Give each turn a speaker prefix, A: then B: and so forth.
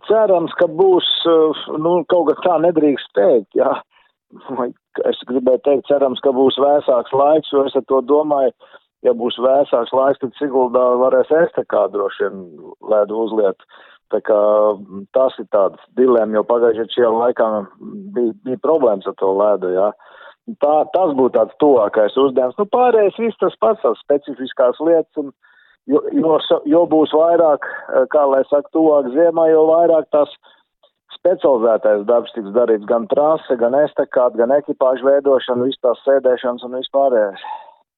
A: cerams, ka būs, kaut kā tā nedrīkst teikt, jā. Es gribēju teikt, cerams, ka būs vēsāks laiks, jo es ar to domāju, ja būs vēsāks laiks, tad Siguldā varēs estakā droši vien ledu uzliet. Tā kā tas ir tāds dilēma, jo pagājušajā laikā bija problēmas ar to ledu, jā. Tas būtu tāds tuvākais uzdevums. Pārējais viss tas pats, tās specifiskās lietas, un jo būs vairāk, kā lai saka, tuvāk ziemā, jo vairāk tās specializētais darbs tiks darīts gan trase, gan estakāt, gan ekipāžu veidošana, viss tās sēdēšanas un vispārējais.